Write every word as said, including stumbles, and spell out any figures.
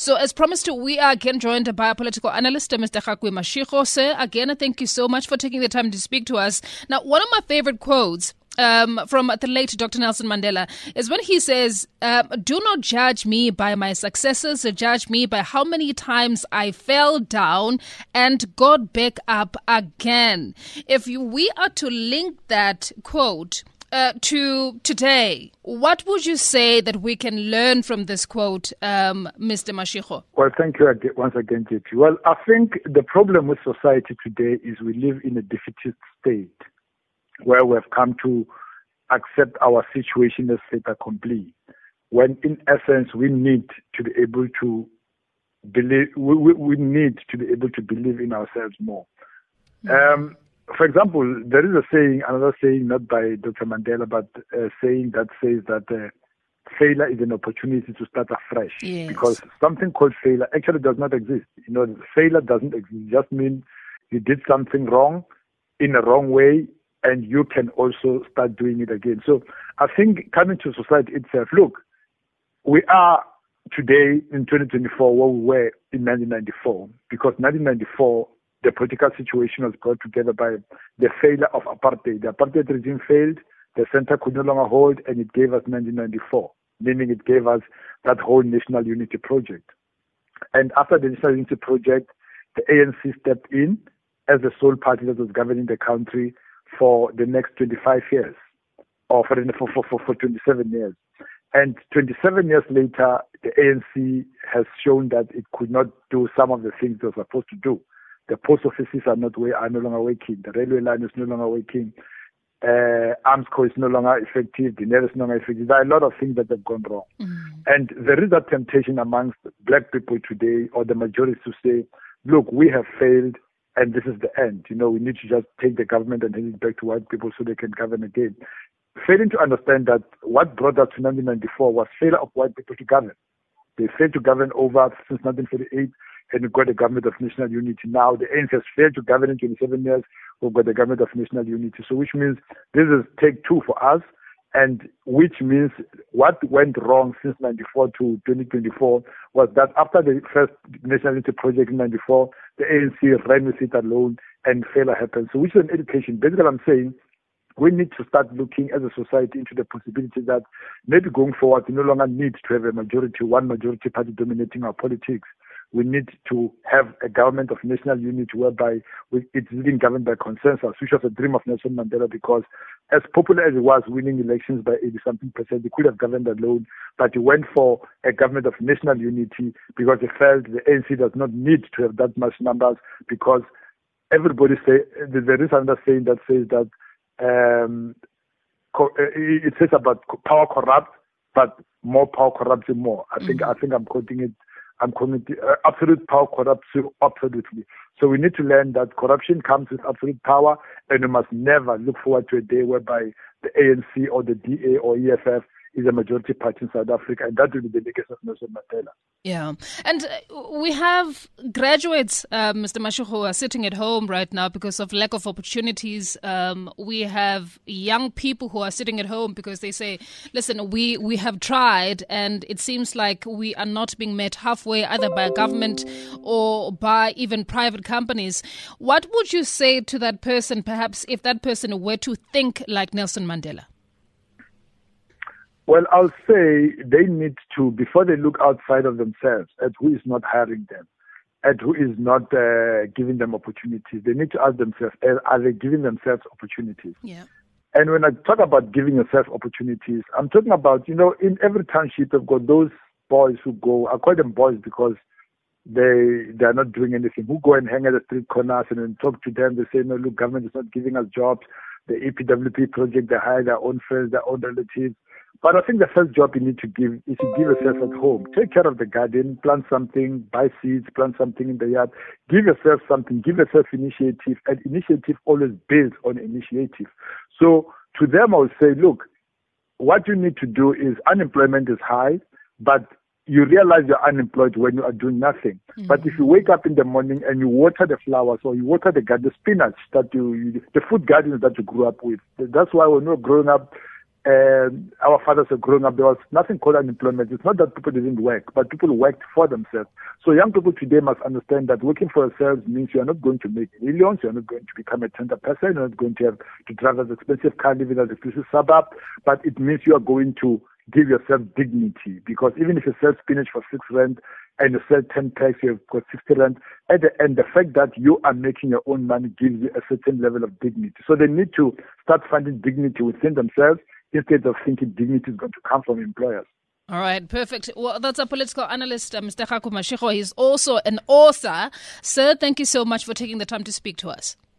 So as promised, we are again joined by a political analyst, Mister Gakwe Mashego. Sir, again, thank you so much for taking the time to speak to us. Now, one of my favorite quotes Um, from the late Doctor Nelson Mandela is when he says, um, do not judge me by my successes, judge me by how many times I fell down and got back up again. If you, we are to link that quote uh, to today, what would you say that we can learn from this quote, um, Mister Mashego? Well, thank you again, once again, J P. Well, I think the problem with society today is we live in a defeatist state, where we have come to accept our situation as fait accompli, when in essence we need to be able to believe, we, we, we need to be able to believe in ourselves more. Mm-hmm. Um, for example, there is a saying, another saying, not by Doctor Mandela, but a saying that says that uh, failure is an opportunity to start afresh. Yes. Because something called failure actually does not exist. You know, failure doesn't exist. It just means you did something wrong in a wrong way, and you can also start doing it again. So I think coming to society itself, look, we are today in twenty twenty-four where we were in nineteen ninety-four, because nineteen ninety-four, the political situation was brought together by the failure of apartheid. The apartheid regime failed, the center could no longer hold, and it gave us nineteen ninety-four, meaning it gave us that whole national unity project. And after the national unity project, the A N C stepped in as the sole party that was governing the country for the next twenty-five years, or for, for, for, for twenty-seven years. And twenty-seven years later, the A N C has shown that it could not do some of the things it was supposed to do. The post offices are not are no longer working. The railway line is no longer working. Uh, Armsco is no longer effective. The N E R is no longer effective. There are a lot of things that have gone wrong. Mm-hmm. And there is a temptation amongst black people today, or the majority, to say, look, we have failed, and this is the end. You know, we need to just take the government and hand it back to white people so they can govern again. Failing to understand that what brought us to nineteen ninety-four was failure of white people to govern. They failed to govern over since nineteen forty-eight, and we got the government of national unity. Now the A N C has failed to govern in twenty-seven years. We've got the government of national unity. So which means this is take two for us, and which means what went wrong since ninety-four to twenty twenty-four was that after the first national unity project in ninety-four, the A N C ran with it alone and failure happened. So which is an education. Basically, I'm saying we need to start looking as a society into the possibility that maybe going forward, we no longer need to have a majority, one majority party dominating our politics. We need to have a government of national unity whereby we, it's being governed by consensus, which was a dream of Nelson Mandela, because as popular as he was winning elections by eighty-something percent, he could have governed alone, but he went for a government of national unity because he felt the A N C does not need to have that much numbers, because everybody say, there is another saying that says that um, it says about power corrupt, but more power corrupts more. I think, mm-hmm. I think I'm quoting it. I'm committed, uh, absolute power corrupts you absolutely. So we need to learn that corruption comes with absolute power, and we must never look forward to a day whereby the A N C or the D A or E F F is a majority party in South Africa, and that will be the legacy of Nelson Mandela. Yeah, and we have graduates, uh, Mister Mashego, who are sitting at home right now because of lack of opportunities. Um, we have young people who are sitting at home because they say, listen, we, we have tried, and it seems like we are not being met halfway, either by government or by even private companies. What would you say to that person, perhaps, if that person were to think like Nelson Mandela? Well, I'll say they need to, before they look outside of themselves at who is not hiring them, at who is not uh, giving them opportunities, they need to ask themselves, are they giving themselves opportunities? Yeah. And when I talk about giving yourself opportunities, I'm talking about, you know, in every township, they've got those boys who go, I call them boys because they they are not doing anything, who go and hang at the street corners and then talk to them. They say, no, look, government is not giving us jobs. The E P W P project, they hire their own friends, their own relatives. But I think the first job you need to give is to give yourself at home. Take care of the garden, plant something, buy seeds, plant something in the yard. Give yourself something, give yourself initiative, and initiative always builds on initiative. So to them, I would say, look, what you need to do is unemployment is high, but you realize you're unemployed when you are doing nothing. Mm-hmm. But if you wake up in the morning and you water the flowers or you water the garden, the spinach that you, you, the food gardens that you grew up with, that's why when we were growing up, um, our fathers were growing up, there was nothing called unemployment. It's not that people didn't work, but people worked for themselves. So young people today must understand that working for yourselves means you are not going to make millions, you are not going to become a tender person, you're not going to have to drive an expensive car, live in an exclusive suburb, but it means you are going to give yourself dignity, because even if you sell spinach for six rand and you sell ten packs, you've got sixty rand. At the end, the fact that you are making your own money gives you a certain level of dignity. So they need to start finding dignity within themselves instead of thinking dignity is going to come from employers. All right, perfect. Well, that's a political analyst, uh, Mister Kgaku Mashego. He's also an author. Sir, thank you so much for taking the time to speak to us.